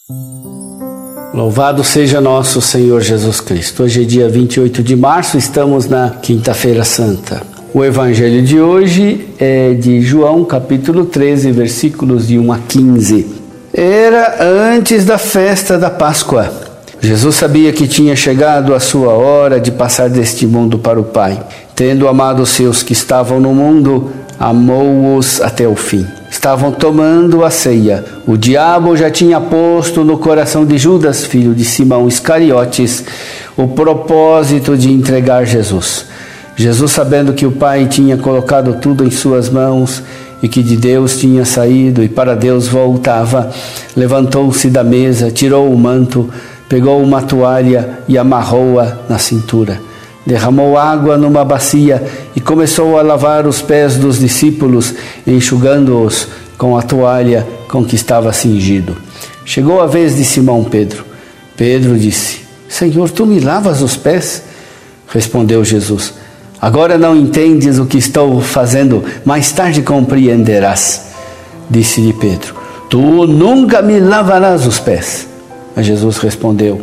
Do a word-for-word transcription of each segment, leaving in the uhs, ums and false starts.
Louvado seja nosso Senhor Jesus Cristo. Hoje é dia vinte e oito de março, estamos na Quinta-feira Santa. O evangelho de hoje é de João, capítulo treze, versículos de um a quinze. Era antes da festa da Páscoa. Jesus sabia que tinha chegado a sua hora de passar deste mundo para o Pai. Tendo amado os seus que estavam no mundo, amou-os até o fim. Estavam tomando a ceia. O diabo já tinha posto no coração de Judas, filho de Simão Iscariotes, o propósito de entregar Jesus. Jesus, sabendo que o Pai tinha colocado tudo em suas mãos e que de Deus tinha saído e para Deus voltava, levantou-se da mesa, tirou o manto, pegou uma toalha e amarrou-a na cintura. Derramou água numa bacia e começou a lavar os pés dos discípulos, enxugando-os com a toalha com que estava cingido. Chegou a vez de Simão Pedro. Pedro disse: Senhor, tu me lavas os pés? Respondeu Jesus: Agora não entendes o que estou fazendo, mais tarde compreenderás. Disse-lhe Pedro: Tu nunca me lavarás os pés. Mas Jesus respondeu: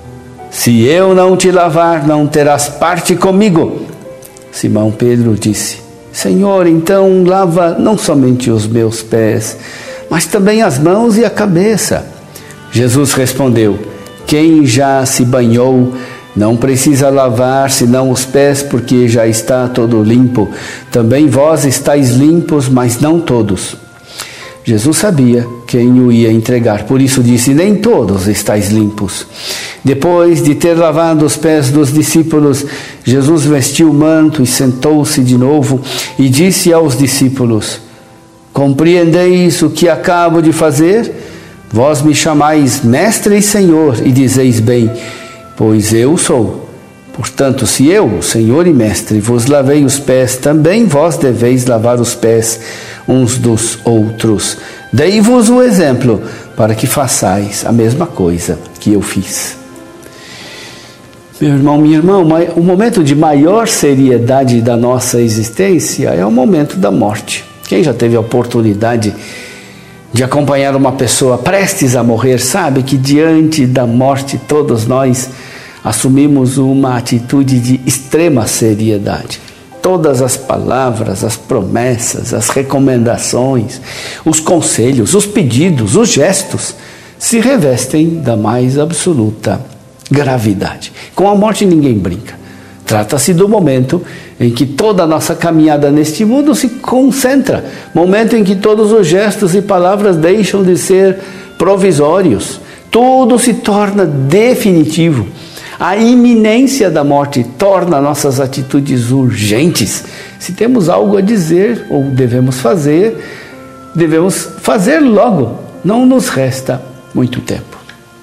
Se eu não te lavar, não terás parte comigo. Simão Pedro disse: Senhor, então lava não somente os meus pés, mas também as mãos e a cabeça. Jesus respondeu: Quem já se banhou não precisa lavar senão os pés, porque já está todo limpo. Também vós estáis limpos, mas não todos. Jesus sabia quem o ia entregar, por isso disse: Nem todos estáis limpos. Depois de ter lavado os pés dos discípulos, Jesus vestiu o manto e sentou-se de novo e disse aos discípulos: Compreendeis o que acabo de fazer? Vós me chamais Mestre e Senhor e dizeis bem, pois eu sou. Portanto, se eu, Senhor e Mestre, vos lavei os pés, também vós deveis lavar os pés uns dos outros. Dei-vos o exemplo para que façais a mesma coisa que eu fiz. Meu irmão, minha irmã, o momento de maior seriedade da nossa existência é o momento da morte. Quem já teve a oportunidade de acompanhar uma pessoa prestes a morrer sabe que diante da morte todos nós assumimos uma atitude de extrema seriedade. Todas as palavras, as promessas, as recomendações, os conselhos, os pedidos, os gestos se revestem da mais absoluta gravidade. Com a morte ninguém brinca. Trata-se do momento em que toda a nossa caminhada neste mundo se concentra, momento em que todos os gestos e palavras deixam de ser provisórios, tudo se torna definitivo. A iminência da morte torna nossas atitudes urgentes. Se temos algo a dizer ou devemos fazer, devemos fazer logo. Não nos resta muito tempo.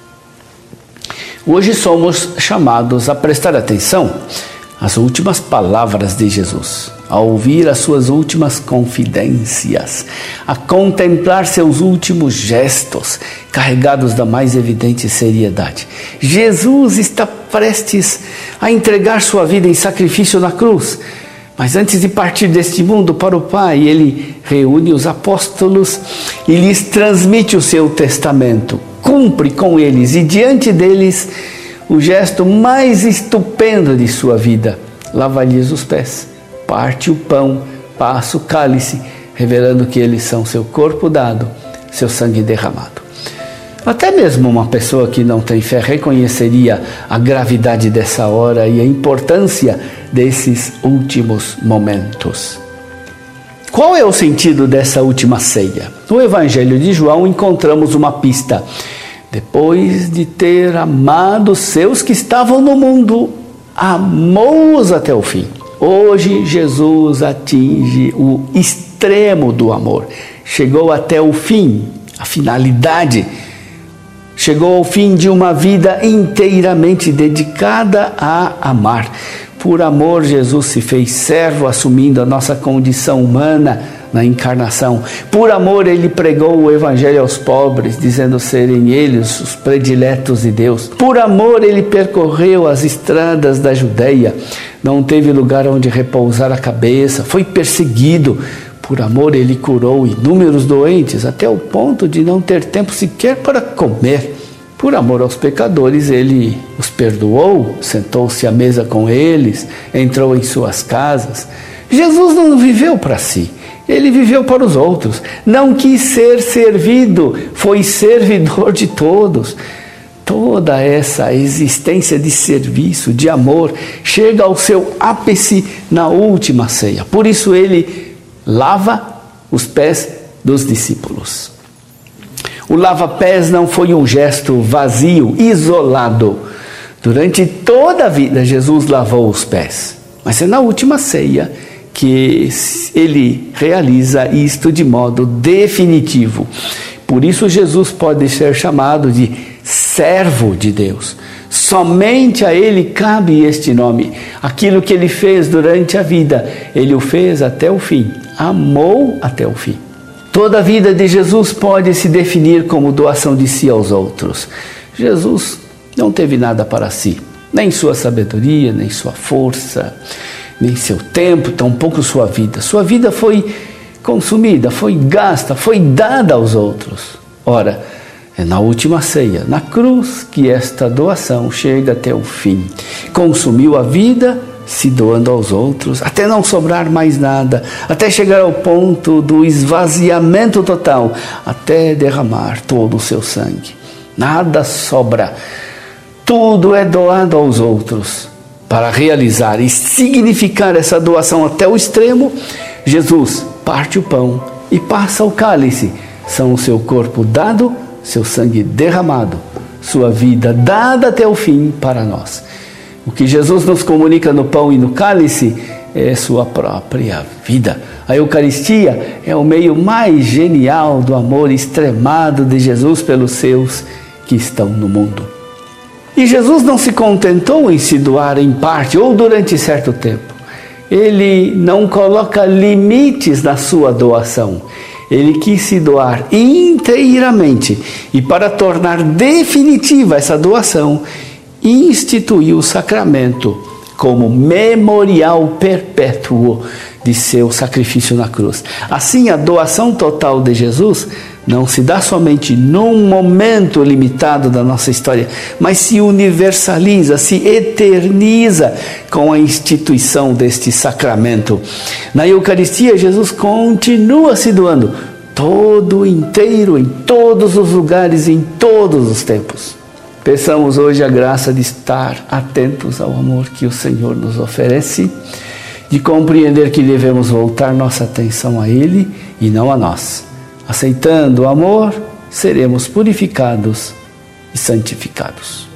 Hoje somos chamados a prestar atenção às últimas palavras de Jesus, a ouvir as suas últimas confidências, a contemplar seus últimos gestos, carregados da mais evidente seriedade. Jesus está prestes a entregar sua vida em sacrifício na cruz, mas antes de partir deste mundo para o Pai, ele reúne os apóstolos e lhes transmite o seu testamento, cumpre com eles e diante deles o gesto mais estupendo de sua vida: lava-lhes os pés, parte o pão, passa o cálice, revelando que eles são seu corpo dado, seu sangue derramado. Até mesmo uma pessoa que não tem fé reconheceria a gravidade dessa hora e a importância desses últimos momentos. Qual é o sentido dessa última ceia? No Evangelho de João encontramos uma pista. Depois de ter amado os seus que estavam no mundo, amou-os até o fim. Hoje Jesus atinge o extremo do amor. Chegou até o fim, a finalidade. Chegou ao fim de uma vida inteiramente dedicada a amar. Por amor, Jesus se fez servo, assumindo a nossa condição humana na encarnação. Por amor, ele pregou o evangelho aos pobres, dizendo serem eles os prediletos de Deus. Por amor, ele percorreu as estradas da Judeia, não teve lugar onde repousar a cabeça, foi perseguido. Por amor, ele curou inúmeros doentes, até o ponto de não ter tempo sequer para comer. Por amor aos pecadores, ele os perdoou, sentou-se à mesa com eles, entrou em suas casas. Jesus não viveu para si, ele viveu para os outros. Não quis ser servido, foi servidor de todos. Toda essa existência de serviço, de amor, chega ao seu ápice na última ceia. Por isso ele lava os pés dos discípulos. O lava-pés não foi um gesto vazio, isolado. Durante toda a vida, Jesus lavou os pés. Mas é na última ceia que ele realiza isto de modo definitivo. Por isso, Jesus pode ser chamado de servo de Deus. Somente a ele cabe este nome. Aquilo que ele fez durante a vida, ele o fez até o fim. Amou até o fim. Toda a vida de Jesus pode se definir como doação de si aos outros. Jesus não teve nada para si, nem sua sabedoria, nem sua força, nem seu tempo, tampouco sua vida. Sua vida foi consumida, foi gasta, foi dada aos outros. Ora, é na última ceia, na cruz, que esta doação chega até o fim. Consumiu a vida, se doando aos outros, até não sobrar mais nada, até chegar ao ponto do esvaziamento total, até derramar todo o seu sangue. Nada sobra, tudo é doado aos outros. Para realizar e significar essa doação até o extremo, Jesus parte o pão e passa o cálice. São o seu corpo dado, seu sangue derramado, sua vida dada até o fim para nós. O que Jesus nos comunica no pão e no cálice é sua própria vida. A Eucaristia é o meio mais genial do amor extremado de Jesus pelos seus que estão no mundo. E Jesus não se contentou em se doar em parte ou durante certo tempo. Ele não coloca limites na sua doação. Ele quis se doar inteiramente e, para tornar definitiva essa doação, instituiu o sacramento como memorial perpétuo de seu sacrifício na cruz. Assim, a doação total de Jesus não se dá somente num momento limitado da nossa história, mas se universaliza, se eterniza com a instituição deste sacramento. Na Eucaristia, Jesus continua se doando todo inteiro, em todos os lugares, em todos os tempos. Peçamos hoje a graça de estar atentos ao amor que o Senhor nos oferece, de compreender que devemos voltar nossa atenção a Ele e não a nós. Aceitando o amor, seremos purificados e santificados.